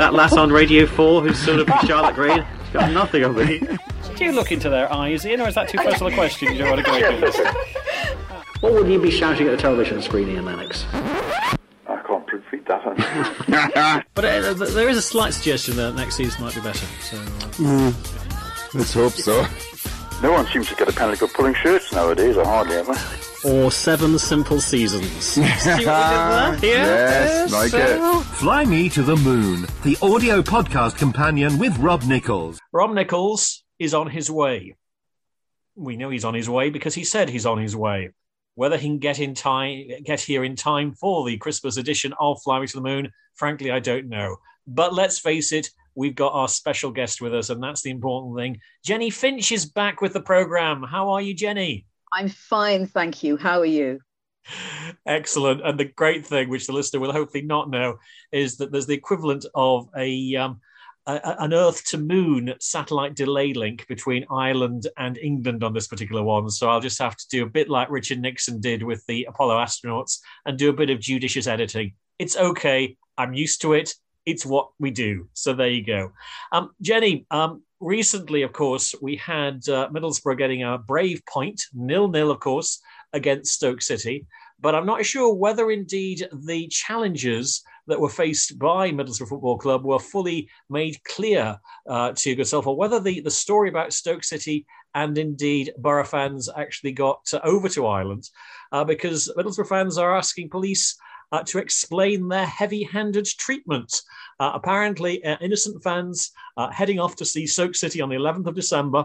that lass on Radio 4 who's sort of Charlotte Green? She's got nothing on me. Do you look into their eyes, Ian, or is that too personal a question? You don't want to go into this? What would you be shouting at the television screen, Ian Lennox? I can't repeat that. But there is a slight suggestion that next season might be better. So, let's hope so. No one seems to get a penalty for pulling shirts nowadays, or hardly ever. Or 7 Simple Seasons. See what we did there? Yes, like it. Fly Me to the Moon, the audio podcast companion with Rob Nichols. Rob Nichols is on his way. We know he's on his way because he said he's on his way. Whether he can get here in time for the Christmas edition of Fly Me to the Moon, frankly, I don't know. But let's face it, we've got our special guest with us, and that's the important thing. Jenny Finch is back with the programme. How are you, Jenny? I'm fine, thank you. How are you? Excellent. And the great thing, which the listener will hopefully not know, is that there's the equivalent of an Earth to Moon satellite delay link between Ireland and England on this particular one. So I'll just have to do a bit like Richard Nixon did with the Apollo astronauts and do a bit of judicious editing. It's okay. I'm used to it. It's what we do. So there you go. Jenny, recently, of course, we had Middlesbrough getting a brave point, 0-0, of course, against Stoke City. But I'm not sure whether indeed the challenges that were faced by Middlesbrough Football Club were fully made clear to yourself, or whether the story about Stoke City and indeed Borough fans actually got over to Ireland, because Middlesbrough fans are asking police to explain their heavy-handed treatment. Apparently, innocent fans heading off to see Stoke City on the 11th of December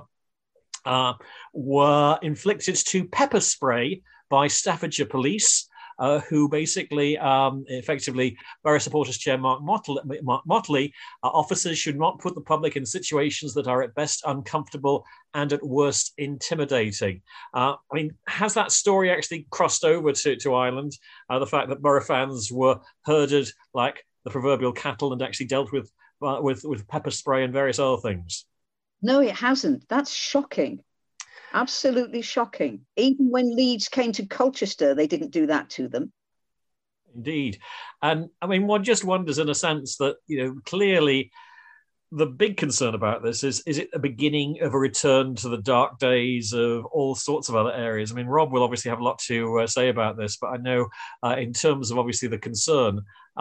were inflicted to pepper spray by Staffordshire police, who basically, effectively, Borough Supporters Chair Mark Motley, officers should not put the public in situations that are at best uncomfortable and at worst intimidating. I mean, has that story actually crossed over to Ireland? The fact that Borough fans were herded like the proverbial cattle and actually dealt with pepper spray and various other things? No, it hasn't. That's shocking. Absolutely shocking. Even when Leeds came to Colchester, they didn't do that to them. Indeed. And I mean, one just wonders in a sense that, clearly the big concern about this is it the beginning of a return to the dark days of all sorts of other areas? I mean, Rob will obviously have a lot to say about this, but I know in terms of obviously the concern,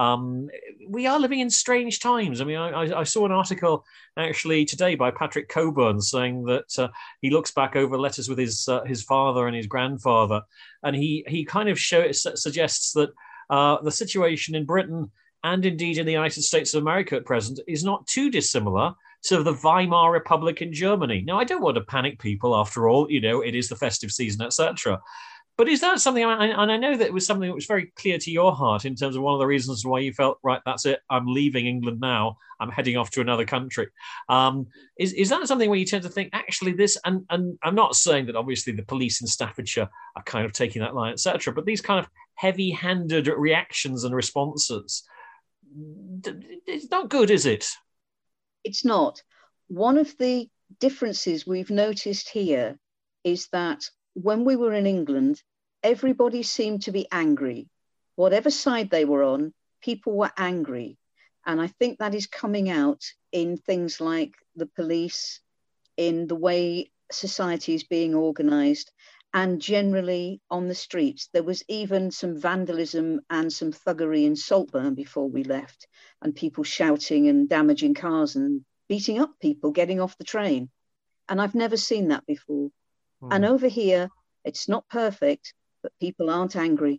we are living in strange times. I mean, I saw an article actually today by Patrick Coburn saying that he looks back over letters with his father and his grandfather, and he kind of suggests that the situation in Britain and indeed in the United States of America at present is not too dissimilar to the Weimar Republic in Germany. Now, I don't want to panic people. After all, it is the festive season, etc. But is that something, and I know that it was something that was very clear to your heart in terms of one of the reasons why you felt, right, that's it, I'm leaving England now, I'm heading off to another country. Is that something where you tend to think, actually this, and I'm not saying that obviously the police in Staffordshire are kind of taking that line, etc., but these kind of heavy-handed reactions and responses, it's not good, is it? It's not. One of the differences we've noticed here is that when we were in England, everybody seemed to be angry. Whatever side they were on, people were angry. And I think that is coming out in things like the police, in the way society is being organised, and generally on the streets. There was even some vandalism and some thuggery in Saltburn before we left, and people shouting and damaging cars and beating up people getting off the train. And I've never seen that before. And over here, it's not perfect, but people aren't angry.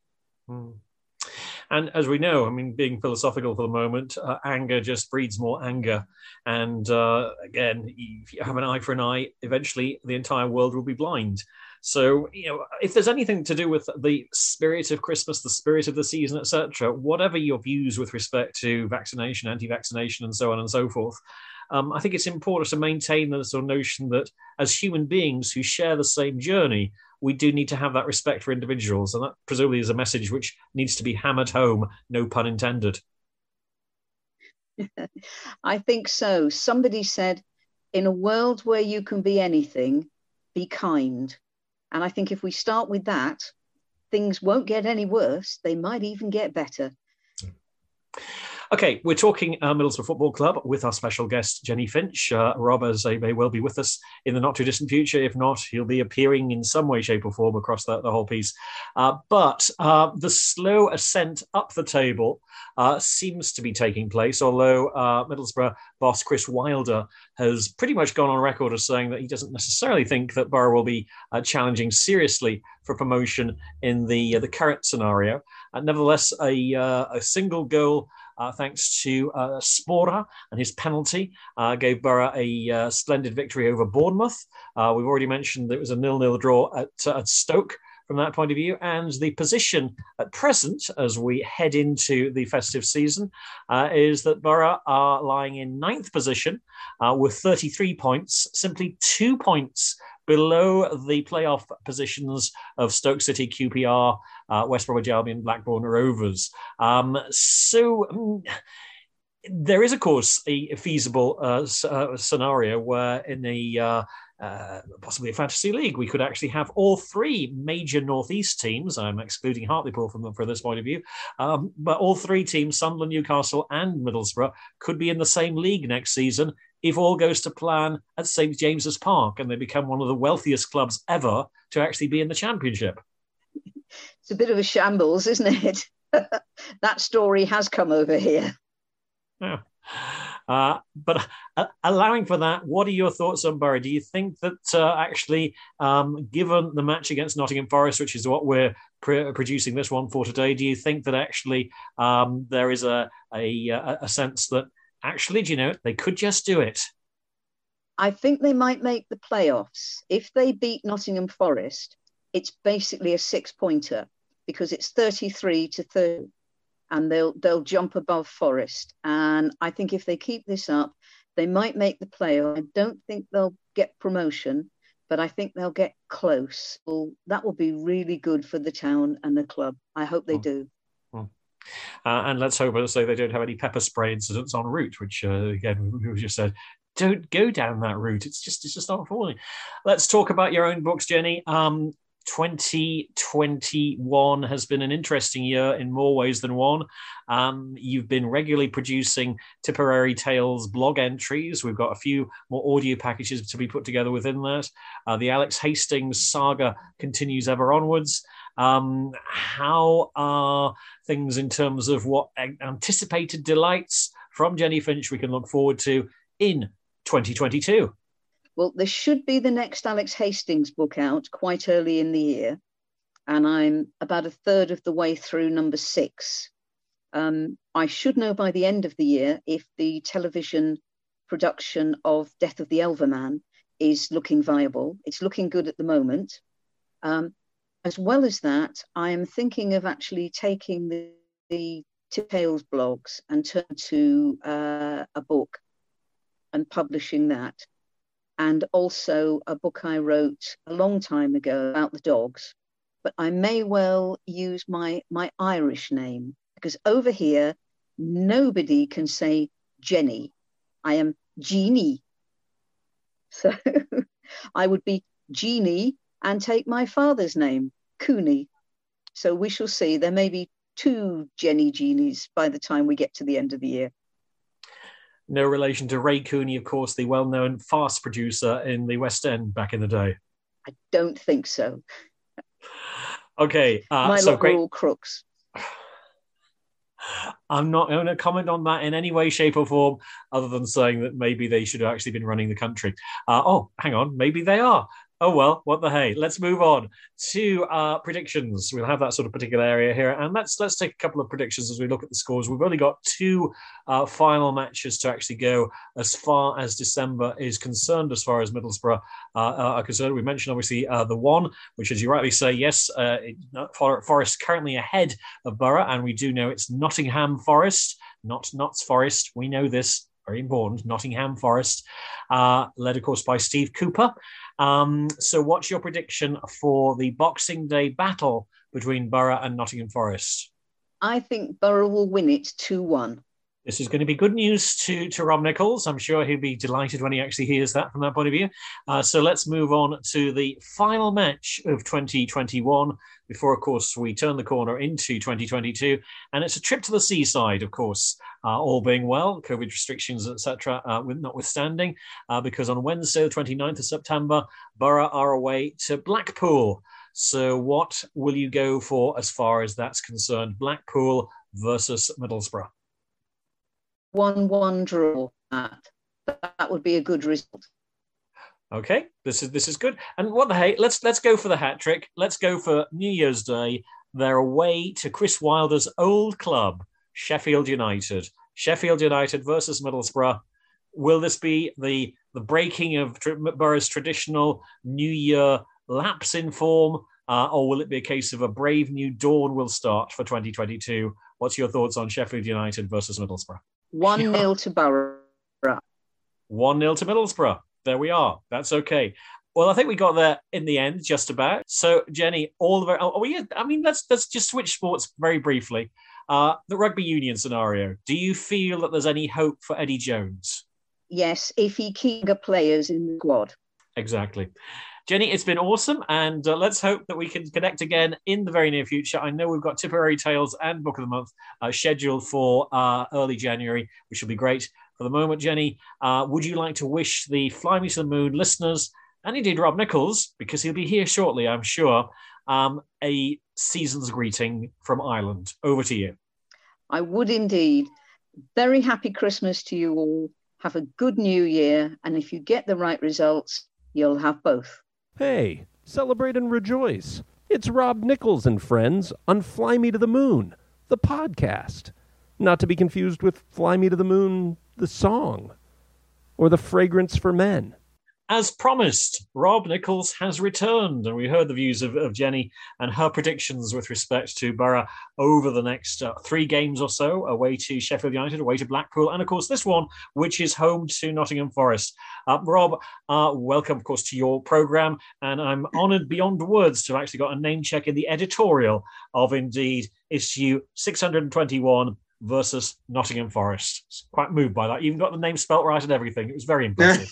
And as we know, I mean, being philosophical for the moment, anger just breeds more anger. And again, if you have an eye for an eye, eventually the entire world will be blind. So, if there's anything to do with the spirit of Christmas, the spirit of the season, etc., whatever your views with respect to vaccination, anti-vaccination, and so on and so forth, I think it's important to maintain the sort of notion that as human beings who share the same journey, we do need to have that respect for individuals. And that presumably is a message which needs to be hammered home, no pun intended. I think so. Somebody said, in a world where you can be anything, be kind. And I think if we start with that, things won't get any worse. They might even get better. Okay, we're talking Middlesbrough Football Club with our special guest, Jenny Finch. Rob, as I may well be with us in the not-too-distant future. If not, he'll be appearing in some way, shape or form across the whole piece. But the slow ascent up the table seems to be taking place, although Middlesbrough boss Chris Wilder has pretty much gone on record as saying that he doesn't necessarily think that Borough will be challenging seriously for promotion in the current scenario. Nevertheless, a single goal thanks to Spora and his penalty, gave Borough a splendid victory over Bournemouth. We've already mentioned that it was a 0-0 draw at Stoke from that point of view. And the position at present, as we head into the festive season, is that Borough are lying in 9th position with 33 points, simply 2 points below the playoff positions of Stoke City, QPR, West Bromwich Albion, Blackburn Rovers. There is, of course, a feasible scenario where in a possibly a fantasy league, we could actually have all three major Northeast teams. I'm excluding Hartlepool from this point of view, but all three teams, Sunderland, Newcastle, and Middlesbrough, could be in the same league next season if all goes to plan at St James's Park, and they become one of the wealthiest clubs ever to actually be in the Championship. It's a bit of a shambles, isn't it? That story has come over here. Yeah. But allowing for that, what are your thoughts on Borough? Do you think that actually, given the match against Nottingham Forest, which is what we're producing this one for today, do you think that actually there is a sense that actually, do you know, they could just do it? I think they might make the playoffs. If they beat Nottingham Forest, it's basically a 6-pointer because it's 33-30. And they'll jump above Forest. And I think if they keep this up, they might make the playoff. I don't think they'll get promotion, but I think they'll get close. Well, that will be really good for the town and the club. I hope they do. And let's hope, as I say, they don't have any pepper spray incidents en route, which, again, we just said, don't go down that route. It's just not falling. Let's talk about your own books, Jenny. 2021 has been an interesting year in more ways than one. You've been regularly producing Tipperary Tales blog entries. We've got a few more audio packages to be put together within that. The Alex Hastings saga continues ever onwards. How are things in terms of what anticipated delights from Jenny Finch we can look forward to in 2022? Well, there should be the next Alex Hastings book out quite early in the year. And I'm about a third of the way through number 6. I should know by the end of the year if the television production of Death of the Elverman is looking viable. It's looking good at the moment. As well as that, I am thinking of actually taking the Tales blogs and turn to a book and publishing that. And also a book I wrote a long time ago about the dogs. But I may well use my Irish name, because over here, nobody can say Jenny. I am Jeannie. So I would be Jeannie and take my father's name, Cooney. So we shall see. There may be 2 Jenny Jeannies by the time we get to the end of the year. No relation to Ray Cooney, of course, the well-known farce producer in the West End back in the day. I don't think so. Okay. My lot were all crooks. I'm not going to comment on that in any way, shape or form, other than saying that maybe they should have actually been running the country. Hang on. Maybe they are. Oh, well, what the hey. Let's move on to predictions. We'll have that sort of particular area here. And let's take a couple of predictions as we look at the scores. We've only got 2 final matches to actually go as far as December is concerned, as far as Middlesbrough are concerned. We mentioned, obviously, the one, which, as you rightly say, yes, Forest currently ahead of Borough. And we do know it's Nottingham Forest, not Notts Forest. We know this. Very important, Nottingham Forest, led, of course, by Steve Cooper. So what's your prediction for the Boxing Day battle between Borough and Nottingham Forest? I think Borough will win it 2-1. This is going to be good news to Rob Nichols. I'm sure he'll be delighted when he actually hears that from that point of view. So let's move on to the final match of 2021 before, of course, we turn the corner into 2022. And it's a trip to the seaside, of course, all being well, COVID restrictions, etc., notwithstanding, because on Wednesday, the 29th of September, Borough are away to Blackpool. So what will you go for as far as that's concerned? Blackpool versus Middlesbrough. 1-1 draw. That would be a good result. Okay, this is good. And what the hey? Let's go for the hat trick. Let's go for New Year's Day. They're away to Chris Wilder's old club, Sheffield United. Sheffield United versus Middlesbrough. Will this be the breaking of Borough's traditional New Year lapse in form, or will it be a case of a brave new dawn will start for 2022? What's your thoughts on Sheffield United versus Middlesbrough? 1-0 to Borough. 1-0 to Middlesbrough. There we are. That's okay. Well, I think we got there in the end, just about. So, Jenny, let's just switch sports very briefly. The rugby union scenario. Do you feel that there's any hope for Eddie Jones? Yes, if he keeps the players in the squad. Exactly. Jenny, it's been awesome, and let's hope that we can connect again in the very near future. I know we've got Tipperary Tales and Book of the Month scheduled for early January, which will be great. For the moment, Jenny, would you like to wish the Fly Me to the Moon listeners, and indeed Rob Nichols, because he'll be here shortly, I'm sure, a season's greeting from Ireland? Over to you. I would indeed. Very happy Christmas to you all. Have a good new year, and if you get the right results, you'll have both. Hey, celebrate and rejoice. It's Rob Nichols and friends on Fly Me to the Moon, the podcast. Not to be confused with Fly Me to the Moon, the song, or the fragrance for men. As promised, Rob Nichols has returned, and we heard the views of Jenny and her predictions with respect to Borough over the next 3 games or so, away to Sheffield United, away to Blackpool, and of course this one, which is home to Nottingham Forest. Rob, welcome, of course, to your programme, and I'm honoured beyond words to have actually got a name check in the editorial of, indeed, issue 621, versus Nottingham Forest. Quite moved by that. You even got the name spelt right and everything. It was very impressive.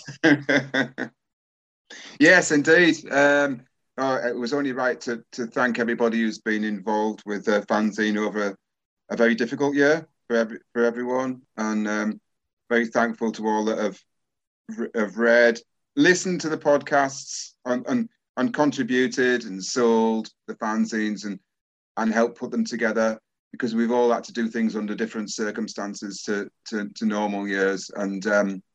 Yes, indeed. It was only right to thank everybody who's been involved with the fanzine over a very difficult year for everyone, and very thankful to all that have read, listened to the podcasts, and contributed and sold the fanzines and helped put them together, because we've all had to do things under different circumstances to normal years. And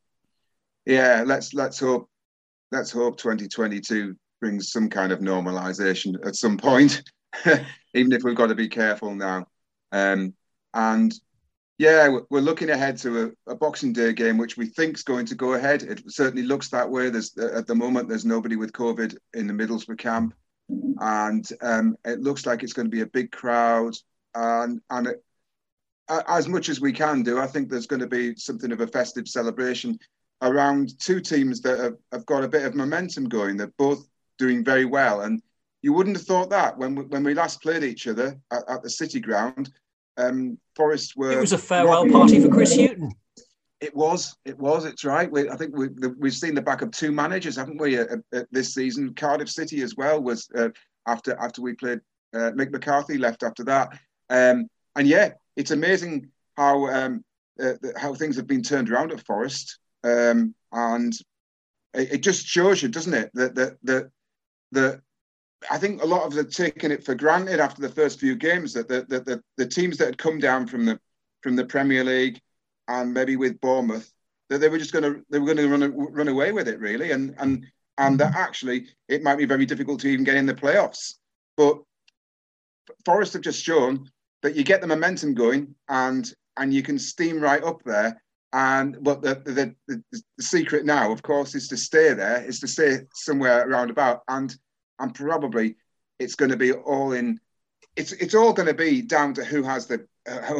let's hope 2022 brings some kind of normalization at some point, even if we've got to be careful now. We're looking ahead to a Boxing Day game, which we think is going to go ahead. It certainly looks that way. At the moment, there's nobody with COVID in the Middlesbrough camp, and it looks like it's going to be a big crowd. And as much as we can do, I think there's going to be something of a festive celebration around 2 teams that have got a bit of momentum going. They're both doing very well, and you wouldn't have thought that when we last played each other at the City Ground. Forest were. It was a farewell party for Chris Hughton. It was. It's right. I think we've seen the back of 2 managers, haven't we, this season? Cardiff City as well was after we played. Mick McCarthy left after that. It's amazing how things have been turned around at Forest, and it just shows you, doesn't it, that I think a lot of them taken it for granted after the first few games that the teams that had come down from the Premier League and maybe with Bournemouth, that they were going to run away with it, really, and that actually it might be very difficult to even get in the playoffs, but Forest have just shown that you get the momentum going and you can steam right up there. But the secret now, of course, is to stay there, is to stay somewhere around about, and probably it's going to be all in. It's all going to be down to who has the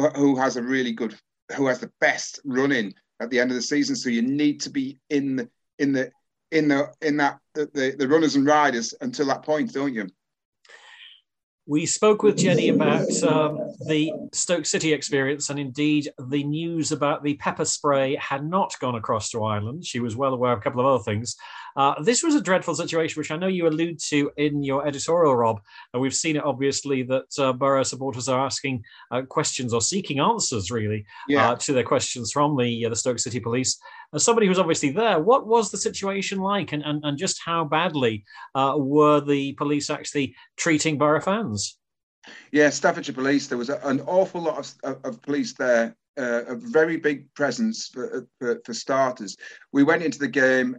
best run in at the end of the season. So you need to be in the runners and riders until that point, don't you? We spoke with Jenny about the Stoke City experience, and indeed the news about the pepper spray had not gone across to Ireland. She was well aware of a couple of other things. This was a dreadful situation, which I know you allude to in your editorial, Rob. And we've seen it, obviously, that Borough supporters are asking questions or seeking answers, really, to their questions from the Stoke City Police. As somebody who's obviously there, what was the situation like, and just how badly were the police actually treating Borough fans? Yeah, Staffordshire Police, there was an awful lot of police there, a very big presence for starters. We went into the game,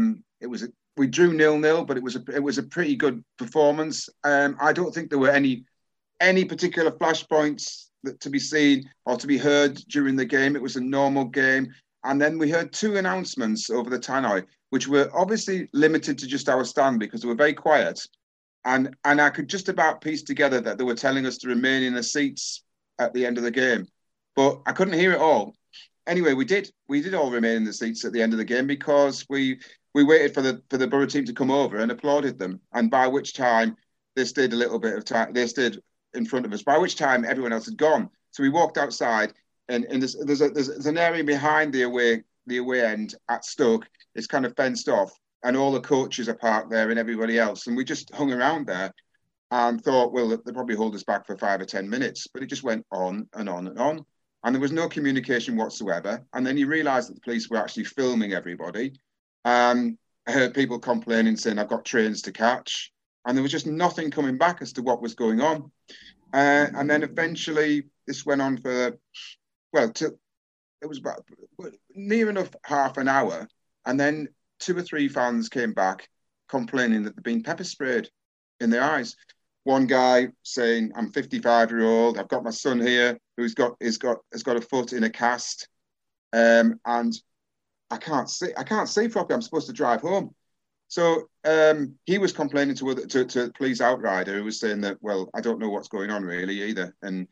we drew 0-0, but it was a pretty good performance. I don't think there were any particular flashpoints to be seen or to be heard during the game. It was a normal game. And then we heard two announcements over the tannoy, which were obviously limited to just our stand because they were very quiet. And I could just about piece together that they were telling us to remain in the seats at the end of the game. But I couldn't hear it all. Anyway, we did all remain in the seats at the end of the game because we waited for the Borough team to come over and applauded them. And by which time they stayed a little bit of time, they stayed in front of us, by which time everyone else had gone. So we walked outside. And there's an area behind the away end at Stoke. It's kind of fenced off, and all the coaches are parked there and everybody else. And we just hung around there and thought, well, they'll probably hold us back for 5 or 10 minutes. But it just went on and on and on. And there was no communication whatsoever. And then you realise that the police were actually filming everybody. I heard people complaining, saying, I've got trains to catch. And there was just nothing coming back as to what was going on. And then eventually this went on for... it was about near enough half an hour. And then 2 or 3 fans came back complaining that they'd been pepper sprayed in their eyes. One guy saying, I'm 55-year-old, I've got my son here who's got a foot in a cast. And I can't see properly, I'm supposed to drive home. So he was complaining to a police outrider who was saying that, well, I don't know what's going on really either. And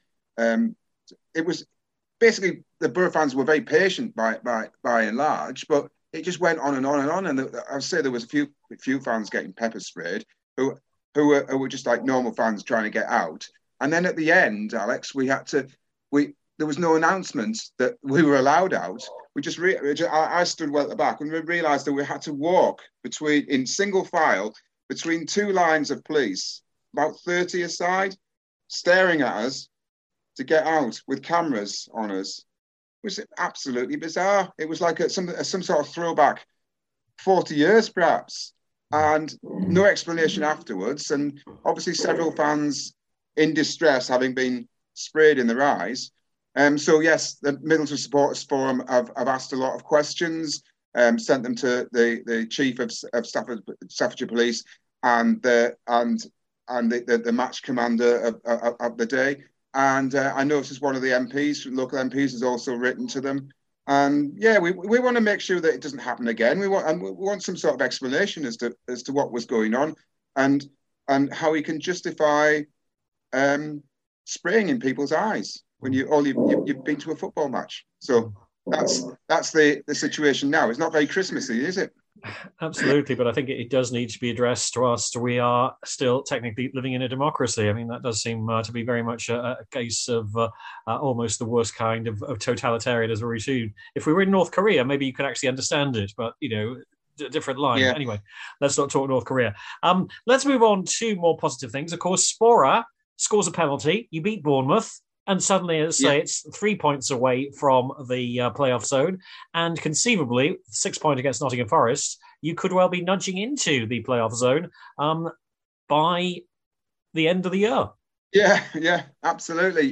it was basically the Borough fans were very patient by and large, but it just went on and on and on. And I'd say there was a few fans getting pepper sprayed who were just like normal fans trying to get out. And then at the end, Alex, there was no announcement that we were allowed out. I stood well at the back and we realised that we had to walk in single file between 2 lines of police, about 30 aside, staring at us to get out with cameras on us. It was absolutely bizarre. It was like some sort of throwback 40 years perhaps, and no explanation afterwards. And obviously several fans in distress having been sprayed in their eyes. So yes, the Middlesbrough Supporters Forum have asked a lot of questions, sent them to the chief of Staffordshire Police and the match commander of the day. And I noticed one of the local MPs, has also written to them. And yeah, we want to make sure that it doesn't happen again. We want some sort of explanation as to what was going on, and how we can justify spraying in people's eyes when you've been to a football match. So that's the situation now. It's not very Christmassy, is it? Absolutely, but I think it does need to be addressed to us. We are still technically living in a democracy. I mean, that does seem to be very much a case of almost the worst kind of totalitarianism routine. If we were in North Korea, maybe you could actually understand it, but, different line. Yeah. Anyway, let's not talk North Korea. Let's move on to more positive things. Of course, Spora scores a penalty. You beat Bournemouth. And suddenly, as I say, it's 3 points away from the playoff zone. And conceivably, 6 points against Nottingham Forest, you could well be nudging into the playoff zone by the end of the year. Yeah, absolutely.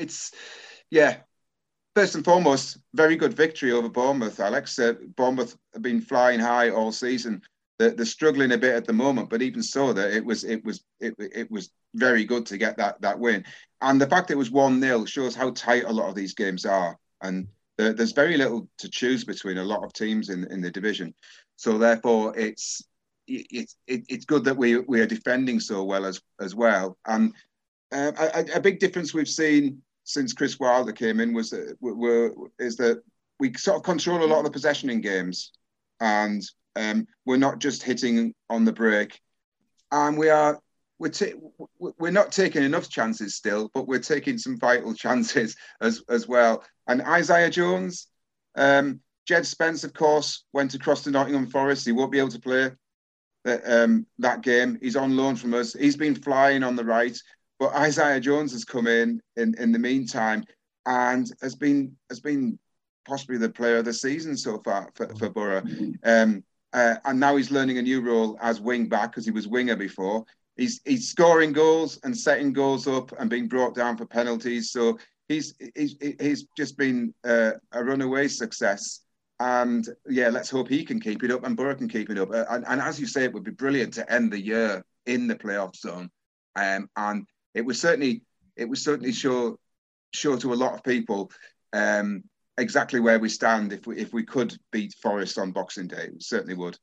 First and foremost, very good victory over Bournemouth, Alex. Bournemouth have been flying high all season. They're struggling a bit at the moment, but even so, that it was very good to get that win. And the fact it was 1-0 shows how tight a lot of these games are. And there's very little to choose between a lot of teams in the division. So therefore, it's good that we are defending so well as well. And a big difference we've seen since Chris Wilder came in is that we sort of control a lot of the possession in games, and we're not just hitting on the break, and we are we're not taking enough chances still, but we're taking some vital chances as well. And Isaiah Jones, Jed Spence, of course, went across to Nottingham Forest. He won't be able to play that game. He's on loan from us. He's been flying on the right, but Isaiah Jones has come in the meantime and has been possibly the player of the season so far for Borough. And now he's learning a new role as wing back because he was winger before. He's scoring goals and setting goals up and being brought down for penalties. So he's just been a runaway success. And yeah, let's hope he can keep it up and Borough can keep it up. And as you say, it would be brilliant to end the year in the playoff zone. And it would certainly show to a lot of people exactly where we stand if we could beat Forest on Boxing Day. It certainly would.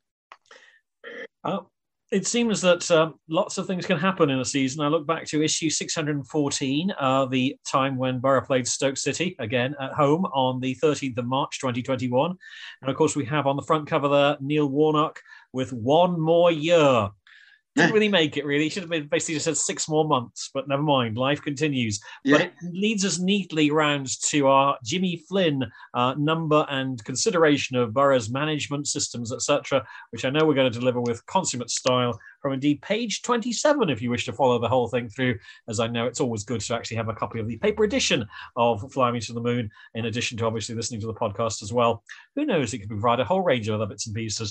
It seems that lots of things can happen in a season. I look back to issue 614, the time when Borough played Stoke City, again at home on the 13th of March 2021. And of course, we have on the front cover there, Neil Warnock with one more year. Didn't really make it, really. Should have been basically just said 6 more months, but never mind. Life continues. Yeah. But it leads us neatly round to our Jimmy Flynn number and consideration of Borough's management systems, etc., which I know we're going to deliver with consummate style from indeed page 27, if you wish to follow the whole thing through, as I know it's always good to actually have a copy of the paper edition of Fly Me to the Moon, in addition to obviously listening to the podcast as well. Who knows, it could provide a whole range of other bits and pieces.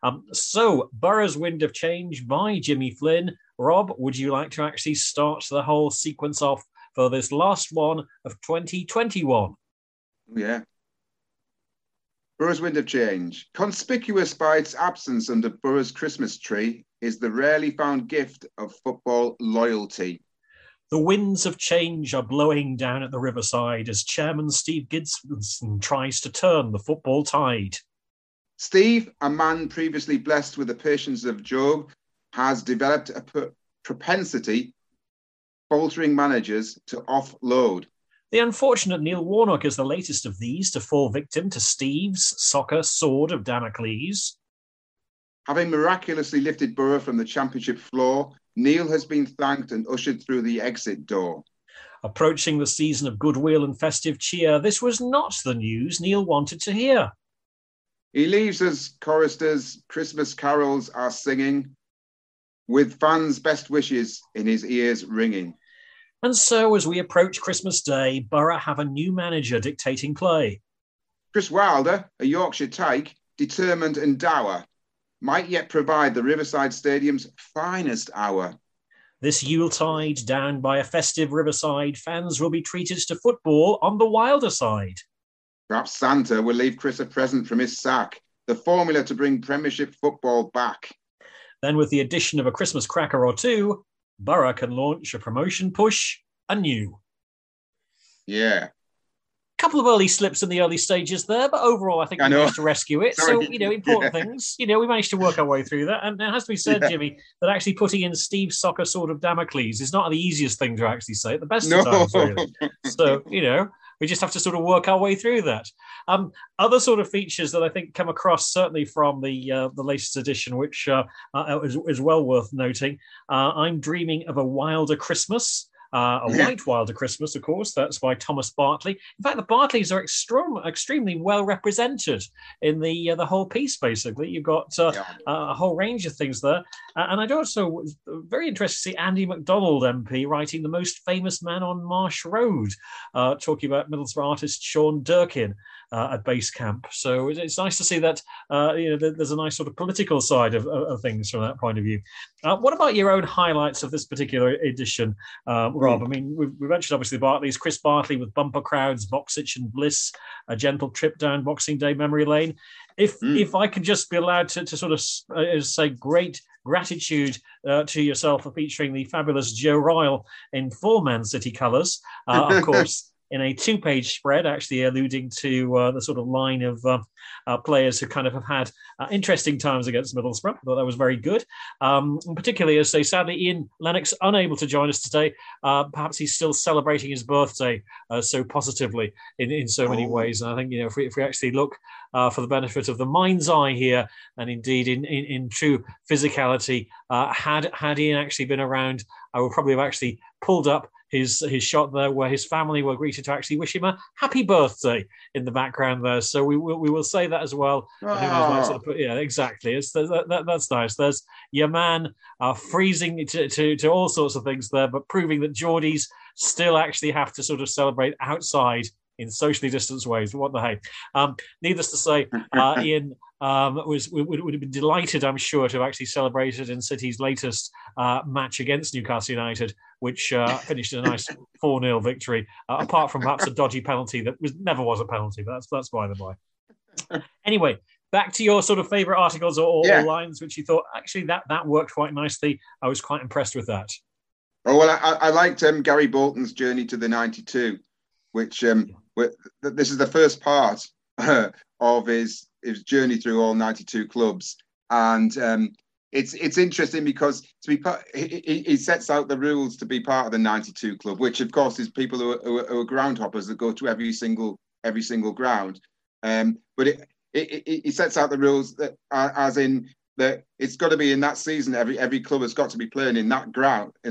So, Borough's Wind of Change by Jimmy Flynn. Rob, would you like to actually start the whole sequence off for this last one of 2021? Yeah. Borough's Wind of Change. Conspicuous by its absence under Borough's Christmas tree is the rarely found gift of football loyalty. The winds of change are blowing down at the riverside as Chairman Steve Gibson tries to turn the football tide. Steve, a man previously blessed with the patience of Job, has developed a propensity faltering managers to offload. The unfortunate Neil Warnock is the latest of these to fall victim to Steve's soccer sword of Damocles. Having miraculously lifted Borough from the championship floor, Neil has been thanked and ushered through the exit door. Approaching the season of goodwill and festive cheer, this was not the news Neil wanted to hear. He leaves as choristers, Christmas carols are singing, with fans' best wishes in his ears ringing. And so, as we approach Christmas Day, Borough have a new manager dictating play. Chris Wilder, a Yorkshire tyke, determined and dour, might yet provide the Riverside Stadium's finest hour. This Yuletide, down by a festive Riverside, fans will be treated to football on the Wilder side. Perhaps Santa will leave Chris a present from his sack, the formula to bring Premiership football back. Then, with the addition of a Christmas cracker or two, Borough can launch a promotion push anew. Yeah. Couple of early slips in the early stages there, but overall I think we managed to rescue it. Sorry. So, important things. We managed to work our way through that. And it has to be said, Jimmy, that actually putting in Steve's soccer sword of Damocles is not the easiest thing to actually say at the best of times, really. So, we just have to sort of work our way through that. Other sort of features that I think come across, certainly from the latest edition, which is well worth noting. I'm dreaming of a wilder Christmas. White Wilder Christmas, of course. That's by Thomas Bartley. In fact, the Bartleys are extremely well represented in the whole piece, basically. You've got a whole range of things there. And I'd also was very interested to see Andy MacDonald MP writing The Most Famous Man on Marsh Road, talking about Middlesbrough artist Sean Durkin at base camp. So it's nice to see that there's a nice sort of political side of things from that point of view. What about your own highlights of this particular edition, Rob? I mean, we've mentioned obviously Bartley's, Chris Bartley with bumper crowds, Boxich and Bliss, a gentle trip down Boxing Day memory lane. If I could just be allowed to sort of say great gratitude to yourself for featuring the fabulous Joe Royle in full Man City colours. Of course, in a 2-page spread, actually alluding to the sort of line of players who kind of have had interesting times against Middlesbrough. I thought that was very good. Particularly as, say, sadly, Ian Lennox unable to join us today. Perhaps he's still celebrating his birthday so positively in so many ways. And I think, if we actually look for the benefit of the mind's eye here, and indeed in true physicality, had Ian actually been around, I would probably have actually pulled up his shot there where his family were greeted to actually wish him a happy birthday in the background there. So we will say that as well. Yeah, exactly. That's nice. There's your man freezing to all sorts of things there, but proving that Geordies still actually have to sort of celebrate outside in socially distanced ways. What the hey? Needless to say, Ian would have been delighted, I'm sure, to have actually celebrated in City's latest match against Newcastle United, which finished in a nice 4-0 victory, apart from perhaps a dodgy penalty that never was a penalty, but that's by the by. Anyway, back to your sort of favourite articles or lines, which you thought, actually, that worked quite nicely. I was quite impressed with that. Oh, well, I liked Gary Bolton's journey to the 92, which this is the first part of his journey through all 92 clubs. And it's interesting because he sets out the rules to be part of the 92 club, which of course is people who are groundhoppers that go to every single ground. But he sets out the rules that as in that it's got to be in that season. Every club has got to be playing in that ground in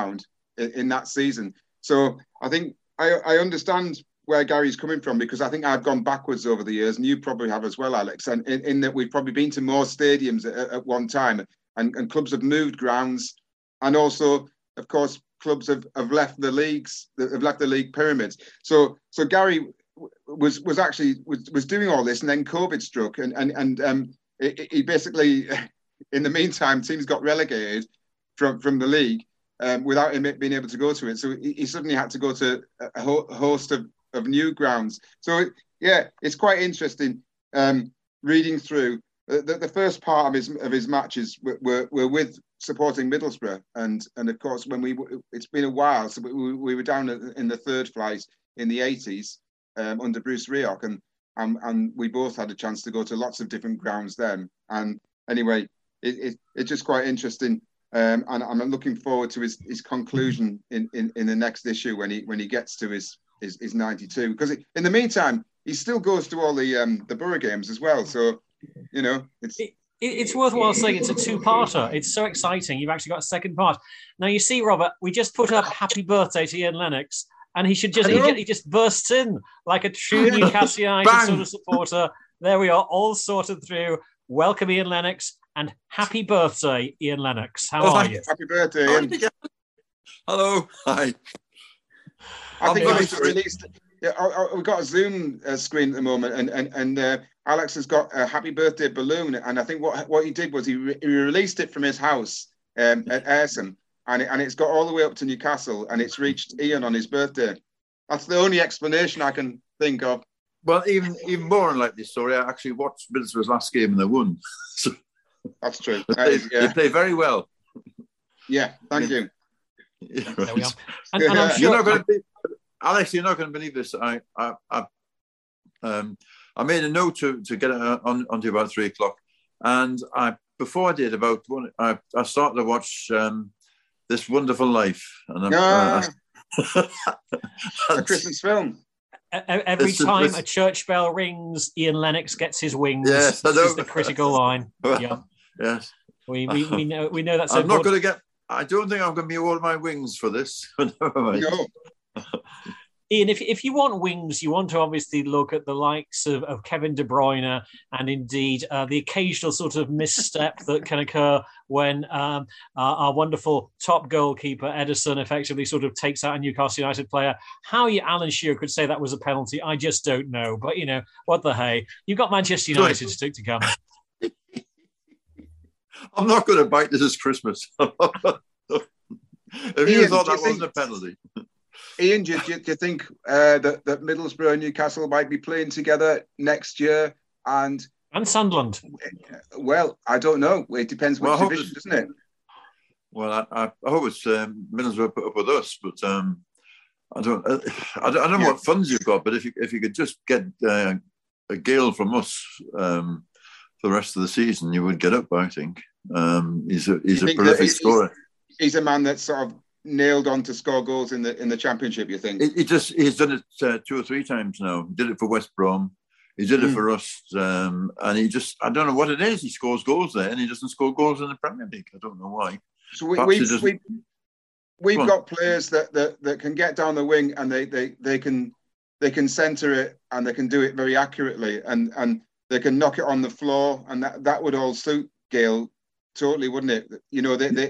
that season. So I think I understand where Gary's coming from, because I think I've gone backwards over the years, and you probably have as well, Alex, and in that we've probably been to more stadiums at one time, and clubs have moved grounds, and also, of course, clubs have left the leagues, have left the league pyramids. So Gary was doing all this, and then COVID struck, and he basically, in the meantime, teams got relegated from the league without him being able to go to it. So he suddenly had to go to a host of new grounds. So yeah, it's quite interesting reading through the first part of his matches were with supporting Middlesbrough, and of course it's been a while, so we were down in the third flight in the 80s under Bruce Rioch, and we both had a chance to go to lots of different grounds then. And anyway, it's just quite interesting. And I'm looking forward to his conclusion in the next issue when he gets to his 92, because in the meantime he still goes to all the Borough games as well. So it's worthwhile saying it's a 2-parter. It's so exciting. You've actually got a second part. Now you see, Robert, we just put up happy birthday to Ian Lennox, and he just bursts in like a true Newcastle United sort of supporter. There we are, all sorted through. Welcome, Ian Lennox. And happy birthday, Ian Lennox. How are you? Happy birthday, Ian. Hello. Hi. I think we released. Yeah, we've got a Zoom screen at the moment, and Alex has got a happy birthday balloon, and I think what he did was he released it from his house at Ayrsham, and it's got all the way up to Newcastle, and it's reached Ian on his birthday. That's the only explanation I can think of. Well, even more unlikely story, I actually watched Middlesbrough's last game and they won. So that's true. They play very well. Yeah, thank you. Yeah, there we are. And I'm sure Alex, you're not going to believe this. I made a note to get it onto about 3 o'clock, and before I did I started to watch This Wonderful Life, and a Christmas film. Every time a church bell rings, Ian Lennox gets his wings. Yes, this is the critical line. Yeah. Yes. We know that's. I'm not going to get. I don't think I'm going to be all my wings for this. No. Ian, if you want wings, you want to obviously look at the likes of Kevin De Bruyne, and indeed the occasional sort of misstep that can occur when our wonderful top goalkeeper Ederson effectively sort of takes out a Newcastle United player. How Alan Shearer could say that was a penalty, I just don't know. But, what the hey? You've got Manchester United to come. I'm not going to bite this Christmas. If you thought that wasn't a penalty. Ian, do you think that Middlesbrough and Newcastle might be playing together next year? And Sunderland? Well, I don't know. It depends which division, doesn't it? Well, I hope it's Middlesbrough put up with us, but I don't know what funds you've got, but if you could just get a Gale from us for the rest of the season, you would get up. I think he's a prolific scorer. He's a man that's sort of nailed on to score goals in the Championship. You think? He's done it 2 or 3 times now. He did it for West Brom. He did it for us, and I don't know what it is. He scores goals there, and he doesn't score goals in the Premier League. I don't know why. So we've got players that can get down the wing, and they can centre it, and they can do it very accurately, and they can knock it on the floor, and that would all suit Gale totally, wouldn't it? You know, you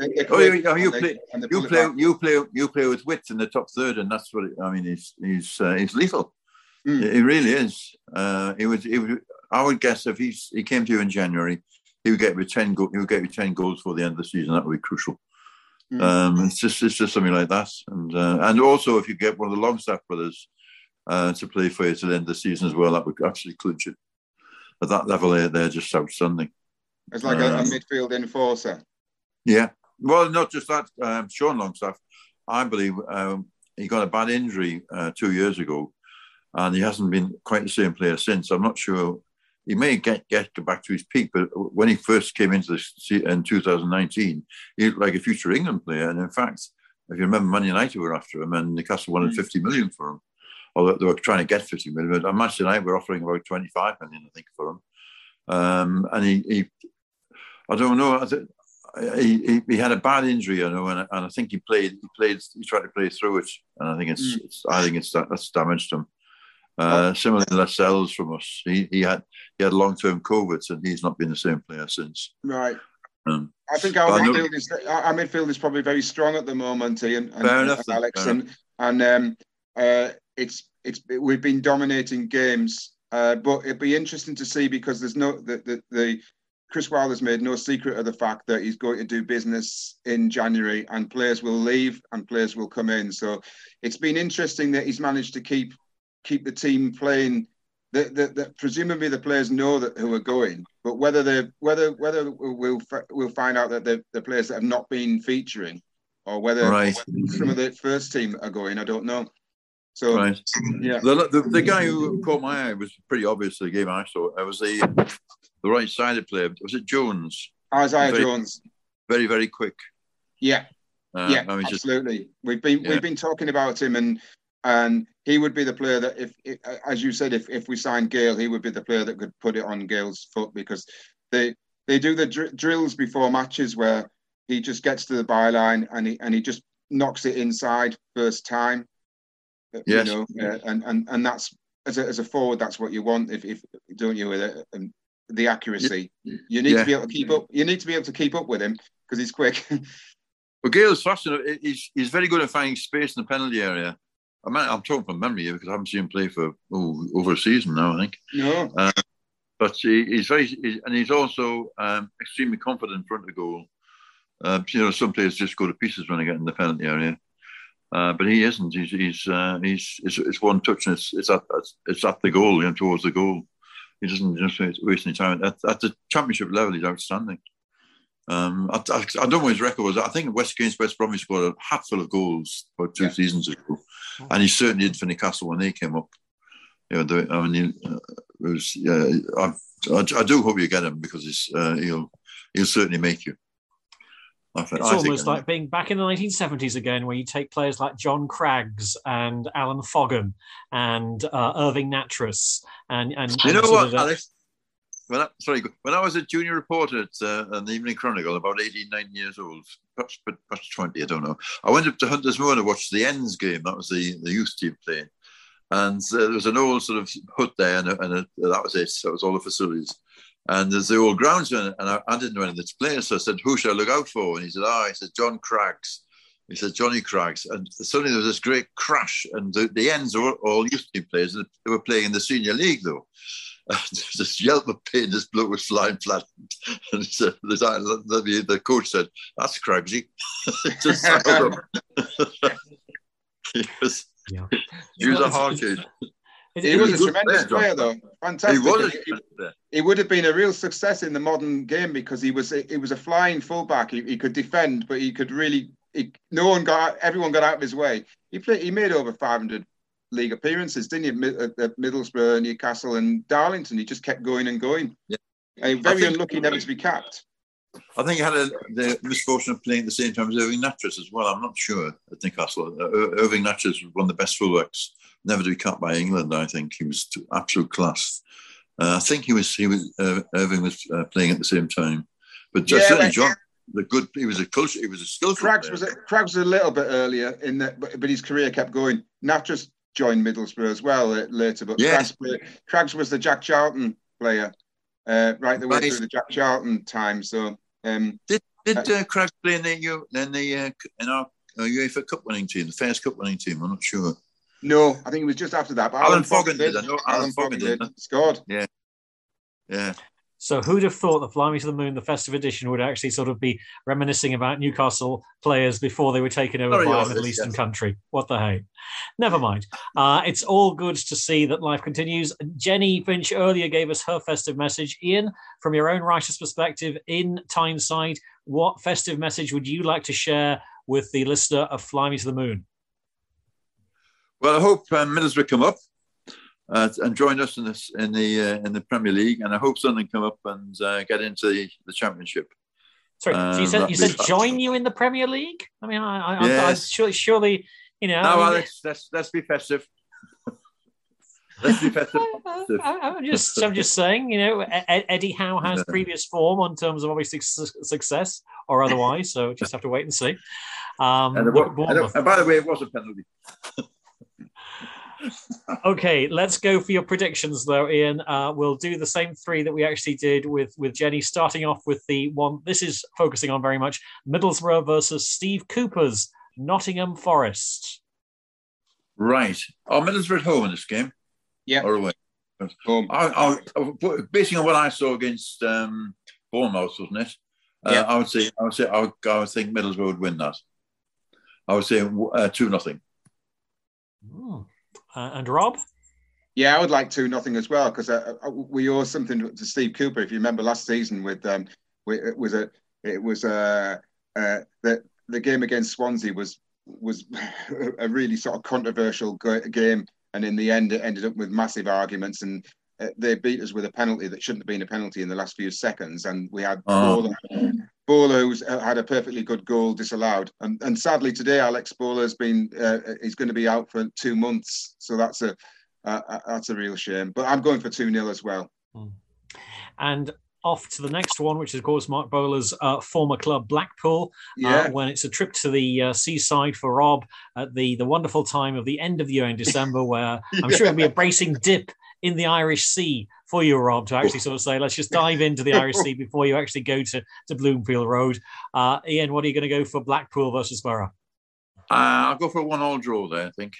play with wit in the top third, and that's what he's lethal. He really is. He would. I would guess if he came to you in January, he would get you 10 goals. He would get you 10 goals for the end of the season. That would be crucial. It's just something like that, and also if you get one of the Longstaff brothers to play for you to the end of the season as well, that would actually clinch it. At that level, they're just outstanding. It's like a midfield enforcer. Yeah. Well, not just that. Sean Longstaff, I believe he got a bad injury 2 years ago, and he hasn't been quite the same player since. I'm not sure. He may get back to his peak, but when he first came into this in 2019, he looked like a future England player. And in fact, if you remember, Man United were after him, and Newcastle wanted 50 million for him. Although they were trying to get 50 million, but Manchester United were offering about 25 million, I think, for him. And he I don't know. He had a bad injury, and I think he tried to play through it, and I think that's damaged him. Similarly, Lascelles from us, he had long-term COVID, and he's not been the same player since. Right. I think our midfield is probably very strong at the moment, Ian and Alex, and we've been dominating games, but it'd be interesting to see, because there's the Chris Wilder's made no secret of the fact that he's going to do business in January, and players will leave and players will come in. So it's been interesting that he's managed to keep the team playing. That presumably the players know who are going, but whether we'll find out that the players that have not been featuring, or whether some of the first team are going, I don't know. So yeah, the guy who caught my eye was pretty obvious. The game I saw, it was the right-sided player. Was it Jones? Isaiah Jones. Very, very quick. Yeah, absolutely. We've been talking about him, and he would be the player that, if as you said, if we signed Gale, he would be the player that could put it on Gale's foot, because they do the drills before matches where he just gets to the byline and he just knocks it inside first time. Yes. You know, and that's as a forward, that's what you want. If don't you, with the accuracy, you need to be able to keep up. You need to be able to keep up with him because he's quick. Well, Gale's fascinating. He's very good at finding space in the penalty area. I'm talking from memory here because I haven't seen him play for over a season now, I think. No. But he's also extremely confident in front of goal. Some players just go to pieces when they get in the penalty area. But he isn't. It's one touch and it's at the goal, towards the goal. He doesn't just waste any time. At the Championship level, he's outstanding. I don't know what his record was. I think against West Brom he scored a hatful of goals about 2 seasons ago, and he certainly did for Newcastle when they came up. I do hope you get him, because he'll certainly make you. It's almost like being back in the 1970s again, where you take players like John Craggs and Alan Fogham and Irving Nattrass and you know what, Alex? When I was a junior reporter at the Evening Chronicle, about 18, 19 years old, perhaps 20, I don't know, I went up to Hunters Moor to watch the Ends game. That was the youth team playing. And there was an old sort of hut there, and that was it. That was all the facilities. And there's the old groundsman, and I didn't know any of the players, so I said, who should I look out for? And he said, John Craggs. He said, Johnny Craggs. And suddenly there was this great crash, and the Ends were all youth team players. They were playing in the senior league, though. There's this yelp of pain, this bloke was flying flat. And the coach said, that's Craggsy. Just he was a hard kid. He was a tremendous player, though. Fantastic. He would have been a real success in the modern game, because he was a flying fullback. He could defend, but he could really everyone got out of his way. He made over 500 league appearances, didn't he? At Middlesbrough, Newcastle, and Darlington. He just kept going and going. Yeah. And very unlucky never to be capped. I think he had the misfortune of playing at the same time as Irving Nattrass as well. I'm not sure at Newcastle. Irving Nattrass was one of the best fullbacks never to be capped by England. I think he was absolute class. I think Irving was playing at the same time, but certainly John. He was a skillful Craggs was a little bit earlier in that, but his career kept going. Nattrass joined Middlesbrough as well later, but Craggs was the Jack Charlton player, right the way through the Jack Charlton time. So did Craggs play in our UEFA Cup winning team, the Fairs Cup winning team? I'm not sure. No, I think it was just after that. But Alan Foggen did. I know Alan Foggen did. Scored. Yeah. So who'd have thought that Fly Me to the Moon, the festive edition, would actually sort of be reminiscing about Newcastle players before they were taken over by a Middle Eastern country? What the hey? Never mind. It's all good to see that life continues. Jenny Finch earlier gave us her festive message. Ian, from your own righteous perspective in Tyneside, what festive message would you like to share with the listener of Fly Me to the Moon? Well, I hope Middlesbrough come up and join us in the Premier League, and I hope Sunderland come up and get into the Championship. Sorry, so you said join you in the Premier League? I mean, I surely, you know. No, Alex, let's be festive. Let's be festive. I'm just saying, you know, Eddie Howe has previous form on terms of obviously success or otherwise, so just have to wait and see. And by the way, it was a penalty. Okay, let's go for your predictions, though, Ian. We'll do the same three that we actually did with Jenny, starting off with the one. This is focusing on very much Middlesbrough versus Steve Cooper's Nottingham Forest. Right. Are Middlesbrough at home in this game? Yeah. Or away? Home. Based on what I saw against Bournemouth, wasn't it? I would think Middlesbrough would win that. I would say 2-0. And Rob? Yeah, I would like 2-0 as well, because we owe something to Steve Cooper. If you remember last season, the game against Swansea was a really sort of controversial game, and in the end, it ended up with massive arguments, and they beat us with a penalty that shouldn't have been a penalty in the last few seconds, and we had Bowler who's had a perfectly good goal disallowed, and sadly today Alex Bowler's he's going to be out for 2 months, so that's a real shame. But I'm going for 2-0 as well. And off to the next one, which is of course Mark Bowler's former club Blackpool. When it's a trip to the seaside for Rob at the wonderful time of the end of the year in December, where I'm sure it'll be a bracing dip in the Irish Sea for you, Rob, to actually sort of say, let's just dive into the Irish Sea before you actually go to Bloomfield Road. Ian, what are you going to go for Blackpool versus Borough? I'll go for a 1-1 draw there, I think.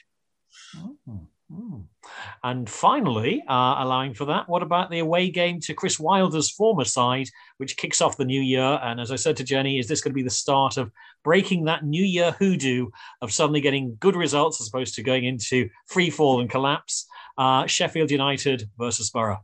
And finally, allowing for that, what about the away game to Chris Wilder's former side, which kicks off the new year? And as I said to Jenny, is this going to be the start of breaking that new year hoodoo of suddenly getting good results as opposed to going into free fall and collapse? Sheffield United versus Borough.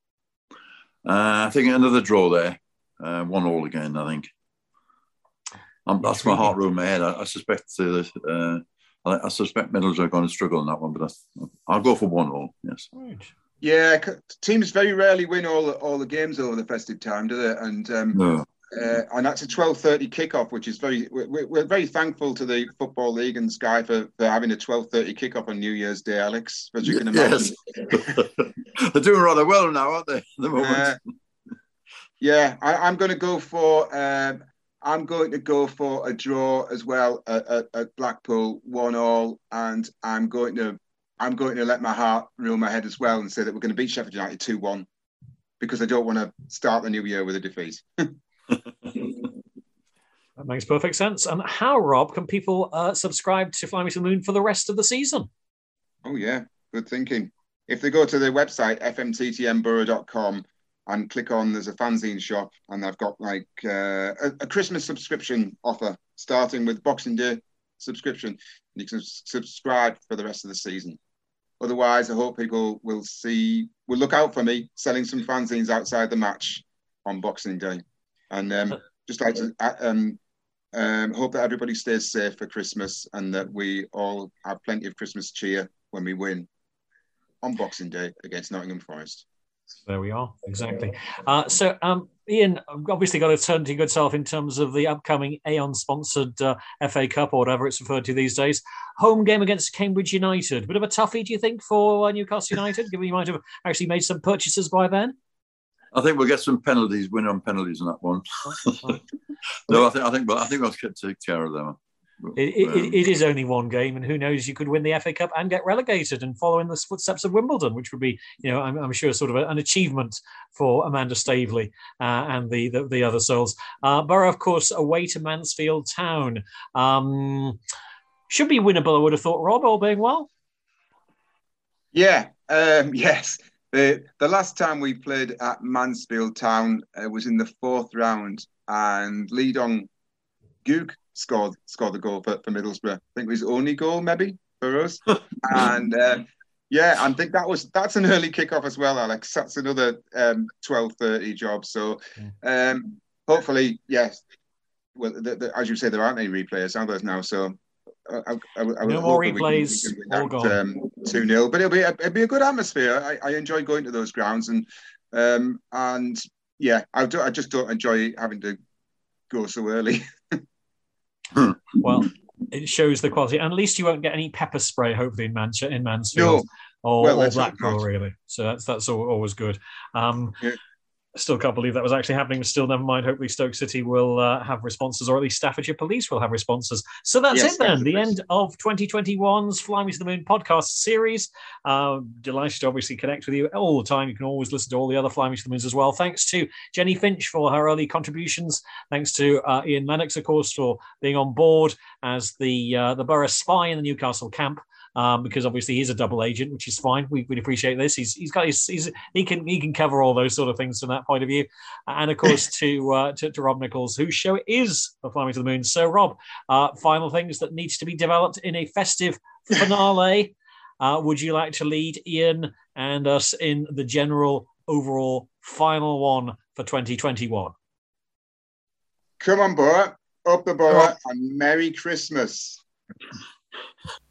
I think another draw there. 1-1 again, I think. That's my heart rule in my head. I suspect Middlesbrough are going to struggle in that one, but I'll go for 1-1, yes. Right. Yeah, teams very rarely win all the games over the festive time, do they? And no. And that's a 12:30 kickoff, which is we're very thankful to the Football League and Sky for having a 12:30 kickoff on New Year's Day, Alex, as you can imagine. Yes. They're doing rather well now, aren't they? At the moment. I'm going to go for a draw as well at Blackpool, 1-1, and I'm going to let my heart rule my head as well and say that we're going to beat Sheffield United 2-1, because I don't want to start the new year with a defeat. That makes perfect sense. And how, Rob, can people subscribe to Fly Me to the Moon for the rest of the season? Oh, yeah. Good thinking. If they go to their website, fmttmborough.com, and click on, there's a fanzine shop, and they've got like a Christmas subscription offer, starting with Boxing Day subscription. You can subscribe for the rest of the season. Otherwise, I hope people will look out for me selling some fanzines outside the match on Boxing Day. And just like to Hope that everybody stays safe for Christmas and that we all have plenty of Christmas cheer when we win on Boxing Day against Nottingham Forest. There we are, exactly. So, Ian, I've obviously got to turn to your good self in terms of the upcoming Aon-sponsored FA Cup, or whatever it's referred to these days. Home game against Cambridge United. Bit of a toughie, do you think, for Newcastle United, given you might have actually made some purchases by then? I think we'll get some penalties, win on penalties on that one. No, I think we'll take care of them. It is only one game, and who knows, you could win the FA Cup and get relegated and follow in the footsteps of Wimbledon, which would be, I'm sure, sort of an achievement for Amanda Staveley and the other souls. Borough, of course, away to Mansfield Town. Should be winnable, I would have thought, Rob, all being well. Yeah, yes. The last time we played at Mansfield Town was in the 4th round, and Lee Dong-gook scored the goal for Middlesbrough. I think it was his only goal, maybe, for us. And I think that's an early kickoff as well, Alex. That's another 12:30 job. So hopefully, yes. Well, as you say, there aren't any replays, are there now? So no more replays. All gone. 2-0, but it'll be a good atmosphere. I enjoy going to those grounds, and yeah, I just don't enjoy having to go so early. Well, it shows the quality, and at least you won't get any pepper spray, hopefully, in Mansfield, no. or Blackpool, really. So that's always good. Yeah. Still can't believe that was actually happening, but still, never mind. Hopefully Stoke City will have responses, or at least Staffordshire Police will have responses. So that's it then, the end of 2021's Fly Me to the Moon podcast series. Delighted to obviously connect with you all the time. You can always listen to all the other Fly Me to the Moons as well. Thanks to Jenny Finch for her early contributions. Thanks to Ian Lennox, of course, for being on board as the Borough spy in the Newcastle camp. Because obviously he's a double agent, which is fine. We'd appreciate this. He can cover all those sort of things from that point of view. And of course to Rob Nichols, whose show it is for Fly Me to the Moon. So Rob, final things that needs to be developed in a festive finale. Would you like to lead Ian and us in the general overall final one for 2021? Come on, Borough, up the Borough, and Merry Christmas.